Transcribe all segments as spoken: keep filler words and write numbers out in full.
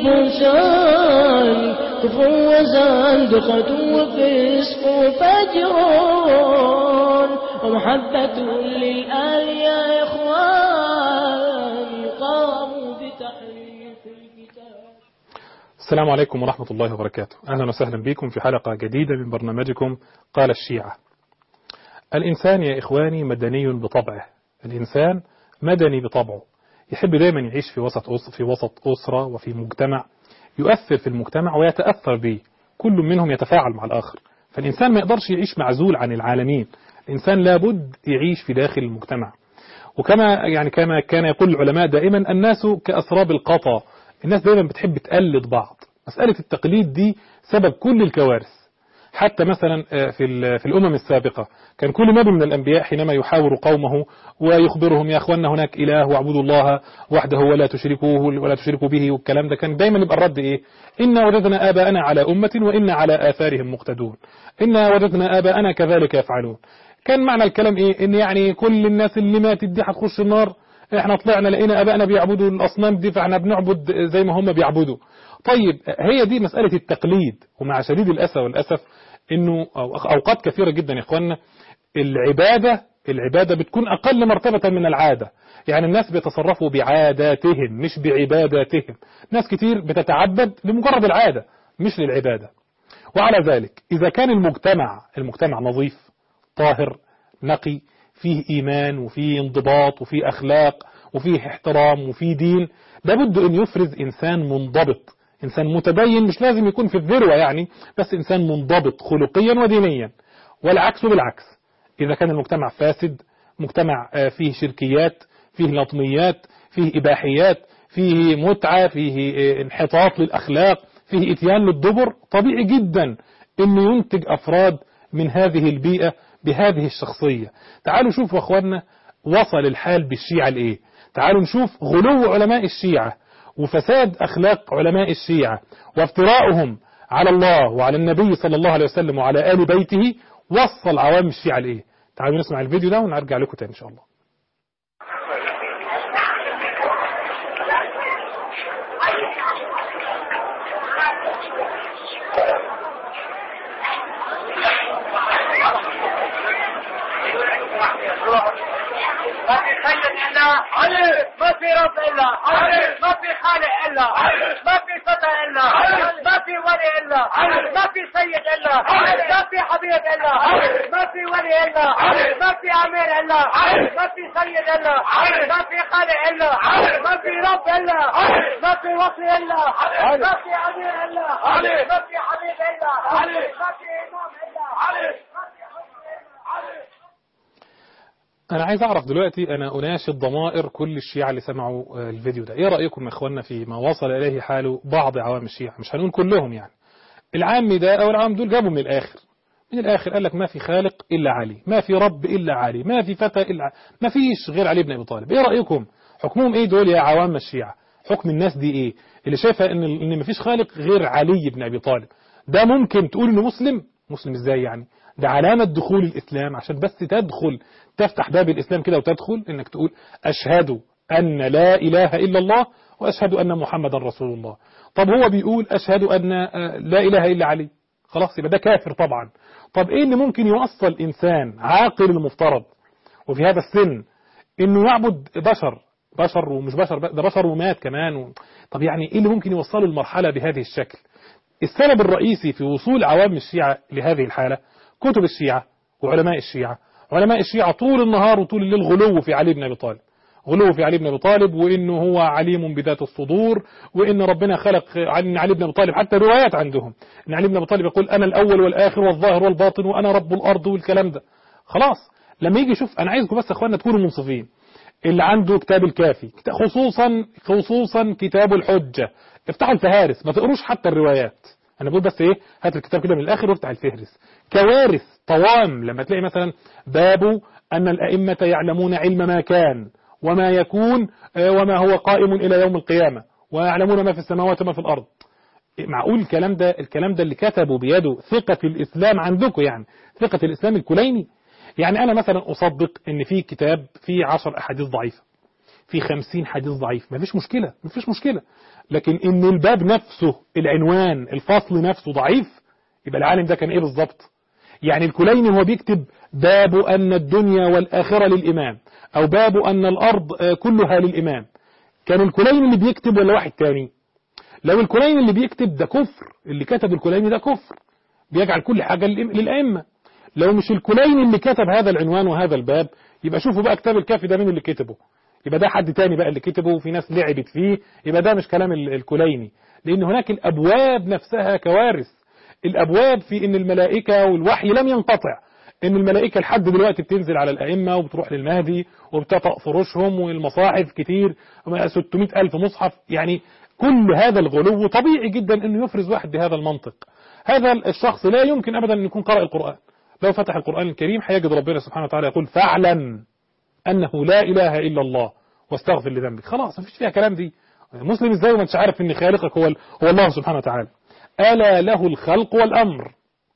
فرسان كفر وزندقة وفسق وفجران ومحبة للآل يا إخوان قاموا بتحريف الكتاب. السلام عليكم ورحمة الله وبركاته. أهلا وسهلا بكم في حلقة جديدة من برنامجكم قال الشيعة. الإنسان يا إخواني مدني بطبعه، الإنسان مدني بطبعه، يحب دائما يعيش في وسط في وسط أسرة وفي مجتمع يؤثر في المجتمع ويتأثر به، كل منهم يتفاعل مع الآخر. فالإنسان ما يقدرش يعيش معزول عن العالمين، الإنسان لابد يعيش في داخل المجتمع. وكما يعني كما كان يقول العلماء دائما الناس كأسراب القطا، الناس دائما بتحب تقلد بعض. مسألة التقليد دي سبب كل الكوارث. حتى مثلا في في الأمم السابقة كان كل نبي من الأنبياء حينما يحاور قومه ويخبرهم يا أخوانا هناك إله واعبدوا الله وحده ولا تشركوه ولا تشركوا به، والكلام ده كان دايما يبقى الرد إيه؟ إنا وجدنا آباءنا على أمة وإنا على آثارهم مقتدون، إنا وجدنا آباءنا كذلك يفعلون. كان معنى الكلام إيه؟ إن يعني كل الناس اللي ماتت دي هتخش النار، إحنا طلعنا لقينا آباءنا بيعبدوا الأصنام دي فإحنا بنعبد زي ما هم بيعبدوا. طيب هي دي مسألة التقليد. ومع شديد الأسف والأسف إنه أوقات كثيرة جدا يا إخواننا العبادة العبادة بتكون أقل مرتبة من العادة. يعني الناس بيتصرفوا بعاداتهم مش بعباداتهم. ناس كتير بتتعبد لمجرد العادة مش للعبادة. وعلى ذلك إذا كان المجتمع المجتمع نظيف طاهر نقي فيه إيمان وفيه انضباط وفيه أخلاق وفيه احترام وفيه دين، لابد أن يفرز إنسان منضبط، إنسان متدين، مش لازم يكون في الذروة يعني، بس إنسان منضبط خلقيا ودينيا. والعكس بالعكس، إذا كان المجتمع فاسد، مجتمع فيه شركيات، فيه لطميات، فيه إباحيات، فيه متعة، فيه انحطاط للأخلاق، فيه إتيان للدبر، طبيعي جدا أنه ينتج أفراد من هذه البيئة بهذه الشخصية. تعالوا شوفوا أخواننا وصل الحال بالشيعة لإيه. تعالوا نشوف غلو علماء الشيعة وفساد أخلاق علماء الشيعة وافتراؤهم على الله وعلى النبي صلى الله عليه وسلم وعلى آل بيته، وصل عوام الشيعة لإيه. تعالوا نسمع الفيديو ده ونرجع لكم تاني إن شاء الله. ما في خالق إلا علي، ما في رب إلا علي، ما في خالق إلا علي، ما في فتى إلا علي، ما في ولي إلا علي، ما في سيد إلا علي، ما في حبيب إلا علي، ما في ولي إلا علي، ما في أمير إلا علي، ما في سيد إلا علي، ما في خالق إلا علي، ما في رب إلا علي، ما في وصي إلا علي، ما في أمير إلا علي، ما في حبيب إلا علي، ما في إمام إلا علي، ما في حكم إلا علي. أنا عايز أعرف دلوقتي، أنا أناشد ضمائر كل الشيعة اللي سمعوا الفيديو ده، إيه رأيكم يا إخواننا في ما وصل إليه حال بعض عوام الشيعة؟ مش هنقول كلهم يعني، العام ده أو العام دول جابوا من الآخر من الآخر قال لك ما في خالق إلا علي، ما في رب إلا علي، ما في فتى إلا، ما فيش غير علي بن أبي طالب. إيه رأيكم؟ حكمهم إيه دول يا عوام الشيعة؟ حكم الناس دي إيه اللي شايفة إن إن ما فيش خالق غير علي بن أبي طالب؟ ده ممكن تقول إنه مسلم؟ مسلم إزاي يعني؟ ده علامة دخول الإسلام. عشان بس تدخل تفتح باب الإسلام كده وتدخل إنك تقول أشهد أن لا إله إلا الله وأشهد أن محمدا رسول الله. طب هو بيقول أشهد أن لا إله إلا علي، خلاص يبقى ده كافر طبعا. طب إيه اللي ممكن يوصل إنسان عاقل المفترض وفي هذا السن إنه يعبد بشر بشر ومش بشر ده بشر ومات كمان و... طب يعني إيه اللي ممكن يوصله المرحلة بهذه الشكل؟ السبب الرئيسي في وصول عوام الشيعة لهذه الحالة كتب الشيعة وعلماء الشيعة. علماء الشيعة طول النهار وطول الليل غلو في علي بن أبي طالب، غلو في علي بن أبي طالب، وإنه هو عليم بذات الصدور، وإن ربنا خلق عن علي بن أبي طالب. حتى روايات عندهم إن علي بن أبي طالب يقول أنا الأول والآخر والظاهر والباطن وأنا رب الأرض والكلام ده. خلاص لما يجي يشوف، أنا عايزكم بس أخواننا تكونوا منصفين. اللي عنده كتاب الكافي خصوصا خصوصا كتاب الحجة، افتحوا الفهارس، ما تقروش حتى الروايات. أنا بقول بس إيه، هات الكتاب كده من الآخر وافتح الفهرس. كوارث طوام لما تلاقي مثلا باب أن الأئمة يعلمون علم ما كان وما يكون وما هو قائم إلى يوم القيامة ويعلمون ما في السماوات وما في الأرض. معقول الكلام ده؟ الكلام ده اللي كتبوا بيده ثقة الإسلام عندكم، يعني ثقة الإسلام الكليني. يعني أنا مثلا أصدق إن في كتاب فيه عشر أحاديث ضعيفة، في خمسين حديث ضعيف، ما فيش مشكلة ما فيش مشكلة. لكن إن الباب نفسه العنوان الفصل نفسه ضعيف، يبقى العالم ده كان إيه بالظبط؟ يعني الكليني هو بيكتب باب أن الدنيا والآخرة للإمام، أو باب أن الأرض كلها للإمام، كان الكليني اللي بيكتب ولا واحد تاني؟ لو الكليني اللي بيكتب ده كفر، اللي كتب الكليني ده كفر بيجعل كل حاجة للأئمة. لو مش الكليني اللي كتب هذا العنوان وهذا الباب، يبقى شوفوا بقى كتاب الكافي ده مين اللي كتبه، يبقى ده حد تاني بقى اللي كتبه وفي ناس لعبت فيه، يبقى ده مش كلام الكليني. لأن هناك الأبواب نفسها كوارث. الأبواب في إن الملائكة والوحي لم ينقطع، إن الملائكة لحد دلوقتي بتنزل على الأئمة وبتروح للمهدي وبتطأ فرشهم، والمصاحف كتير ستمائة ألف مصحف. يعني كل هذا الغلو طبيعي جدا إنه يفرز واحد بهذا المنطق. هذا الشخص لا يمكن أبدا أن يكون قرأ القرآن. لو فتح القرآن الكريم هيجد ربنا سبحانه وتعالى يقول فاعلم أنه لا إله إلا الله واستغفر لذنبك. خلاص مفيش فيها كلام دي. مسلم ازاي وما انتش عارف ان خالقك هو هو الله سبحانه وتعالى؟ ألا له الخلق والأمر.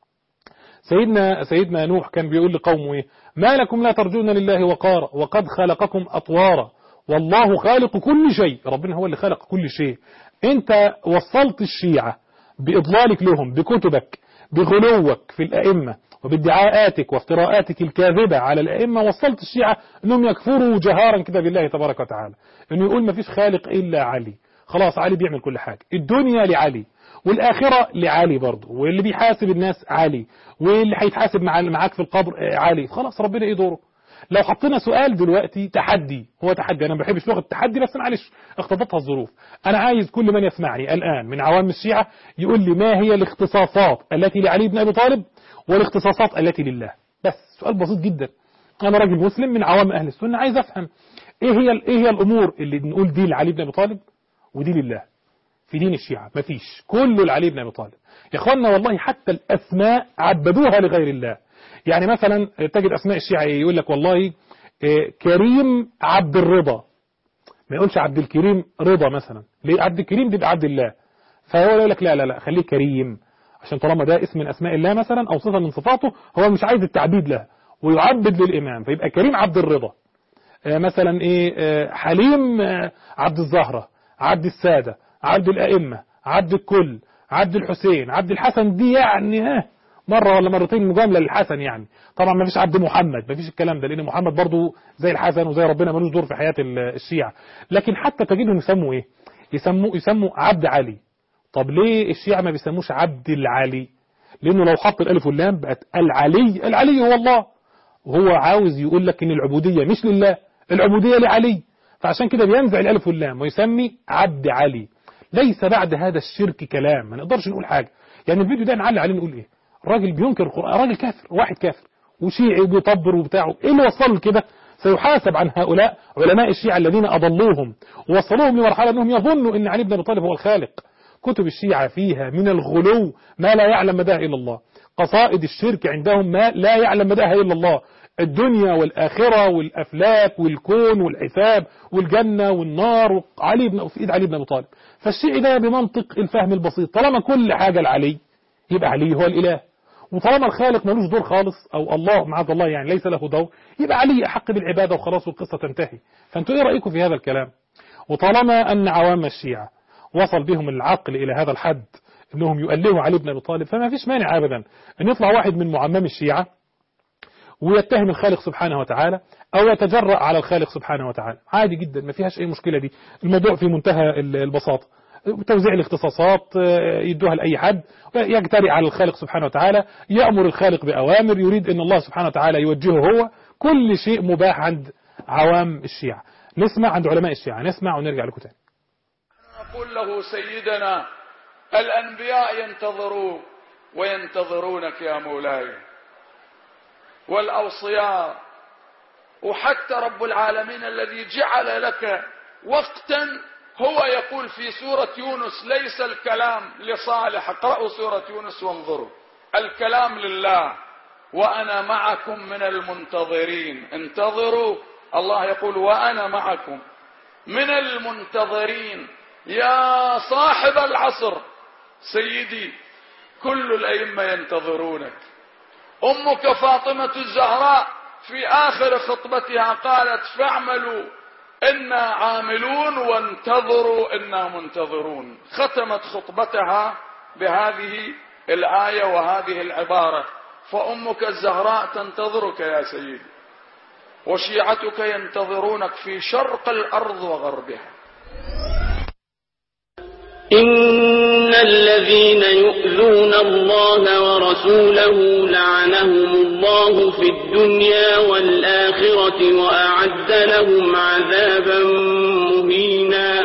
سيدنا سيدنا نوح كان بيقول لقومه ايه؟ ما لكم لا ترجون لله وقارا وقد خلقكم أطوارا والله خالق كل شيء. ربنا هو اللي خلق كل شيء. انت وصلت الشيعة بإضلالك لهم، بكتبك، بغلوك في الأئمة وبادعاءاتك وافتراءاتك الكاذبة على الأئمة، وصلت الشيعة أنهم يكفروا جهارا كده بالله تبارك وتعالى، أنه يقول ما فيش خالق إلا علي. خلاص علي بيعمل كل حاجة، الدنيا لعلي والآخرة لعلي برضه، واللي بيحاسب الناس علي، واللي هيتحاسب مع معاك في القبر علي. خلاص ربنا ايه دوره؟ لو حطينا سؤال دلوقتي تحدي، هو تحدي، انا ما بحبش لغه التحدي بس معلش اقتضتها الظروف، انا عايز كل من يسمعني الان من عوام الشيعة يقول لي ما هي الاختصاصات التي لعلي بن ابي طالب والاختصاصات التي لله. بس سؤال بسيط جدا. انا راجل مسلم من عوام اهل السنه، عايز افهم ايه هي ايه هي الامور اللي نقول دي لعلي بن ابي طالب ودي لله في دين الشيعة. مفيش، كله لعلي بن ابي طالب. يا اخوانا والله حتى الاسماء عبدوها لغير الله. يعني مثلا تجد اسماء الشيعة يقول لك والله كريم عبد الرضا، ما يقولش عبد الكريم رضا مثلا، ليه؟ عبد الكريم بيبقى عبد الله، فهو يقول لك لا لا لا خليه كريم، عشان طالما ده اسم من اسماء الله مثلا او صفه من صفاته، هو مش عايز التعبيد لها ويعبد للامام، فيبقى كريم عبد الرضا. مثلا ايه، حليم عبد الزهرة، عبد السادة، عبد الائمه، عبد الكل، عبد الحسين، عبد الحسن. دي يعني ها مرة ولا مرتين مجاملة للحسن. يعني طبعا ما فيش عبد محمد، ما فيش الكلام ده، لأن محمد برضو زي الحسن وزي ربنا ملوش دور في حياة الشيعة. لكن حتى تجدهم يسموا ايه، يسموا يسموا عبد علي. طب ليه الشيعة ما بيسموش عبد العلي؟ لأنه لو حط الألف واللام بقت العلي، العلي هو الله، وهو عاوز يقول لك ان العبودية مش لله، العبودية لعلي، فعشان كده بينزع الألف واللام ويسمي عبد علي. ليس بعد هذا الشرك كلام، ما نقدرش نقول حاجة. يعني الفيديو ده نعلي عليه نقول ايه؟ راجل بينكر القرآن، راجل كافر، واحد كافر وشيعي وبيطبر وبتاعه، ايه اللي وصله لكده؟ سيحاسب عن هؤلاء علماء الشيعة الذين أضلوهم ووصلوهم لمرحلة أنهم يظنوا أن علي بن أبي طالب هو الخالق. كتب الشيعة فيها من الغلو ما لا يعلم مداها إلا الله، قصائد الشرك عندهم ما لا يعلم مداها إلا الله، الدنيا والآخرة والأفلاك والكون والحساب والجنة والنار، علي بن في إيد علي بن أبي طالب. فالشيعي ده بمنطق الفهم البسيط، طالما كل حاجة لعلي يبقى علي هو الإله، وطالما الخالق ملوش دور خالص أو الله معاذ الله يعني ليس له دور، يبقى علي أحق بالعبادة وخلاص والقصة تنتهي. فأنتوا إيه رأيكم في هذا الكلام؟ وطالما أن عوام الشيعة وصل بهم العقل إلى هذا الحد أنهم يؤلهوا علي بن أبي طالب، فما فيش مانع أبدا أن يطلع واحد من معمم الشيعة ويتهم الخالق سبحانه وتعالى أو يتجرأ على الخالق سبحانه وتعالى، عادي جدا، ما فيهاش أي مشكلة. دي الموضوع في منتهى البساطة، توزيع الاختصاصات يدوها لأي حد، يجترئ على الخالق سبحانه وتعالى، يأمر الخالق بأوامر، يريد أن الله سبحانه وتعالى يوجهه هو، كل شيء مباح عند عوام الشيعة. نسمع عند علماء الشيعة، نسمع ونرجع لكم تاني. نقول له سيدنا الأنبياء ينتظرون وينتظرونك يا مولاي، والأوصياء، وحتى رب العالمين الذي جعل لك وقتا، هو يقول في سورة يونس ليس الكلام لصالح، اقرأوا سورة يونس وانظروا، الكلام لله، وأنا معكم من المنتظرين، انتظروا، الله يقول وأنا معكم من المنتظرين يا صاحب العصر سيدي، كل الأئمة ينتظرونك. أمك فاطمة الزهراء في آخر خطبتها قالت فاعملوا إنا عاملون وانتظروا إنا منتظرون. ختمت خطبتها بهذه الآية وهذه العبارة: فأمك الزهراء تنتظرك يا سيدي، وشيعتك ينتظرونك في شرق الأرض وغربها. إن الذين يؤذون الله ورسوله لعنهم الله في الدنيا والآخرة وأعد لهم عذابا مهينا.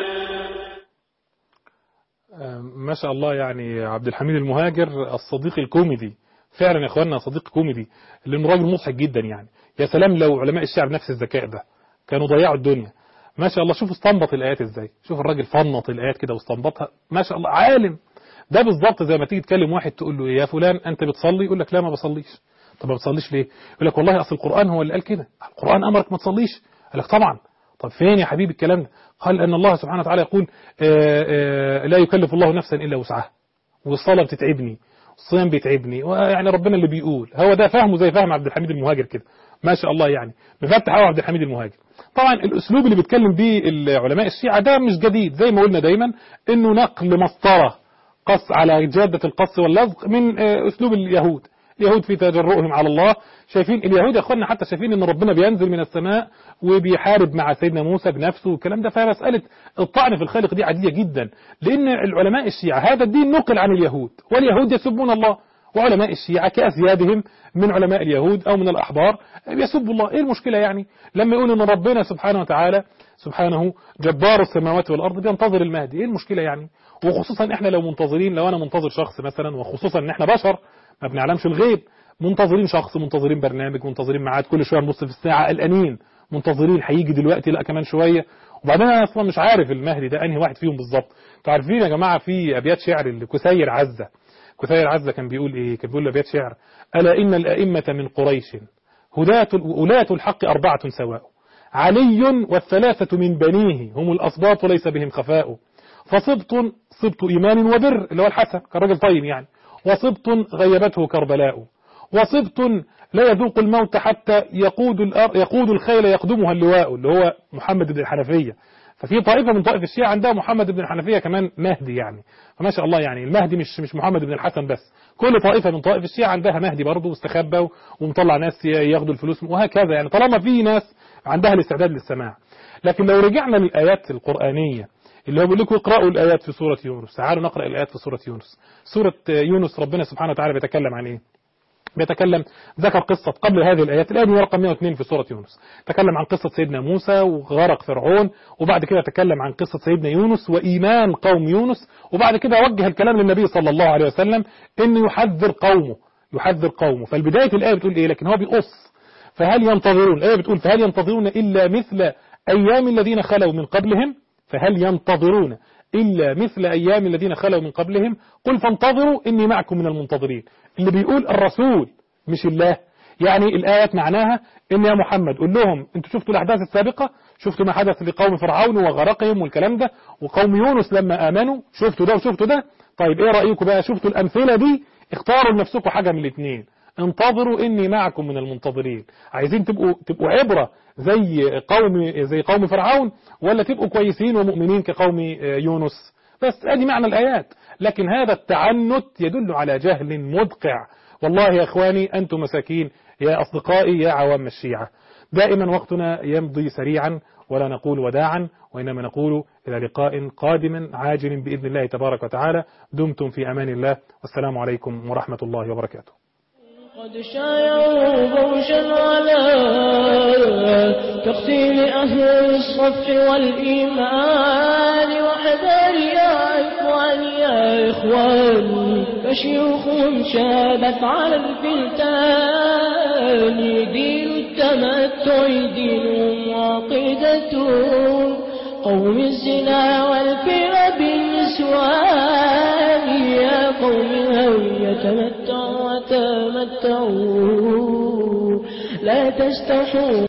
ما شاء الله، يعني عبد الحميد المهاجر الصديق الكوميدي فعلا يا اخواننا، صديق كوميدي، لانه راجل مضحك جدا. يعني يا سلام لو علماء الشيعة بنفس الذكاء ده كانوا ضيعوا الدنيا. ما شاء الله، شوفوا استنبط الآيات ازاي، شوف الراجل فنط الآيات كده واستنبطها، ما شاء الله عالم. ده بالظبط زي ما تيجي تكلم واحد تقول له يا فلان انت بتصلي، يقول لك لا ما بصليش. طب ما بتصليش ليه؟ يقول لك والله اصل القرآن هو اللي قال كده، القرآن امرك ما تصليش. قال لك طبعا. طب فين يا حبيبي الكلام ده؟ قال ان الله سبحانه وتعالى يقول آآ آآ لا يكلف الله نفسا الا وسعها، والصلاة بتتعبني، الصيام بيتعبني، ويعني ربنا اللي بيقول. هو ده فهمه زي فهم عبد الحميد المهاجر كده، ما شاء الله، يعني مفتح قوي عبد الحميد المهاجر. طبعا الاسلوب اللي بيتكلم بيه علماء الشيعة ده مش جديد، زي ما قلنا دايما انه نقل مسطرة قص على جادة القص واللزق من اسلوب اليهود. اليهود في تجرؤهم على الله، شايفين اليهود يا اخوانا حتى شايفين ان ربنا بينزل من السماء وبيحارب مع سيدنا موسى بنفسه والكلام ده. فمسألة الطعن في الخالق دي عادية جدا، لان العلماء الشيعة هذا الدين نقل عن اليهود، واليهود يسبون الله، وعلماء الشيعة كأسيادهم من علماء اليهود أو من الأحبار يسبوا الله. إيه المشكلة يعني لما يقول أن ربنا سبحانه وتعالى سبحانه جبار السماوات والأرض بينتظر المهدي؟ إيه المشكلة يعني؟ وخصوصا إحنا لو منتظرين، لو أنا منتظر شخص مثلا، وخصوصا إن إحنا بشر ما بنعلمش الغيب، منتظرين شخص، منتظرين برنامج، منتظرين ميعاد، كل شوية نبص في الساعة قلقانين، منتظرين هيجي دلوقتي لا كمان شوية، وبعدين أنا أصلا مش عارف المهدي ده أنهي واحد فيهم بالظبط. أنتوا عارفين يا جماعة في أبيات شعر لكسير عزة، كثير عزة كان بيقول إيه؟ كان بيقول أبيات شعر: ألا إن الأئمة من قريش هداة ولاة الحق أربعة سواء، علي والثلاثة من بنيه هم الأصباط ليس بهم خفاء، فصبط صبط إيمان وبر اللي هو الحسن كان راجل طيب يعني، وصبط غيبته كربلاء، وصبط لا يذوق الموت حتى يقود يقود الخيل يقدمها اللواء اللي هو محمد بن الحنفية. ففي طائفة من طائف الشيعة عندها محمد بن الحنفية كمان مهدي يعني، فما شاء الله يعني المهدي مش مش محمد بن الحسن بس، كل طائفة من طائف الشيعة عندها مهدي برضه واستخبى ومطلع ناس ياخدوا الفلوس وهكذا يعني، طالما في ناس عندها الاستعداد للسماع. لكن لو رجعنا للآيات القرآنية اللي هو بيقول لكم اقرأوا الآيات في سورة يونس، تعالوا نقرأ الآيات في سورة يونس. سورة يونس ربنا سبحانه وتعالى بيتكلم عن إيه؟ بيتكلم، ذكر قصة قبل هذه الآيات، الآية رقم مئة واثنين في سورة يونس، تكلم عن قصة سيدنا موسى وغرق فرعون، وبعد كده تكلم عن قصة سيدنا يونس وإيمان قوم يونس، وبعد كده وجه الكلام للنبي صلى الله عليه وسلم إنه يحذر قومه يحذر قومه فالبداية الآية بتقول إيه؟ لكن هو بيقص، فهل ينتظرون، الآية بتقول فهل ينتظرون إلا مثل أيام الذين خلوا من قبلهم، فهل ينتظرون إلا مثل أيام الذين خلوا من قبلهم، قل فانتظروا إني معكم من المنتظرين. اللي بيقول الرسول مش الله. يعني الآيات معناها إن يا محمد قل لهم أنتوا شفتوا الأحداث السابقة، شفتوا ما حدث لقوم فرعون وغرقهم والكلام ده، وقوم يونس لما آمنوا شفتوا ده وشفتوا ده. طيب إيه رأيكم بقى؟ شفتوا الأمثلة دي، اختاروا لنفسكم حاجة من الاثنين، انتظروا إني معكم من المنتظرين. عايزين تبقوا تبقوا عبرة زي قوم زي قوم فرعون، ولا تبقوا كويسين ومؤمنين كقوم يونس؟ بس ادي معنى الآيات. لكن هذا التعنت يدل على جهل مدقع. والله يا اخواني انتم مساكين يا اصدقائي يا عوام الشيعة، دائما وقتنا يمضي سريعا ولا نقول وداعا، وإنما نقول إلى لقاء قادم عاجل بإذن الله تبارك وتعالى. دمتم في أمان الله، والسلام عليكم ورحمة الله وبركاته. قد شايعوا بوشا على تقتيل أهل الصف والإيمان، وحذر يا إخوان يا إخوان فشيوخهم شابت على الفلتان، دين التمتع دينهم وعقيدتهم قوم الزنا والفر بالنسوان، يا قوم هوي تمتعوا وتمتعوا لا تستحوا.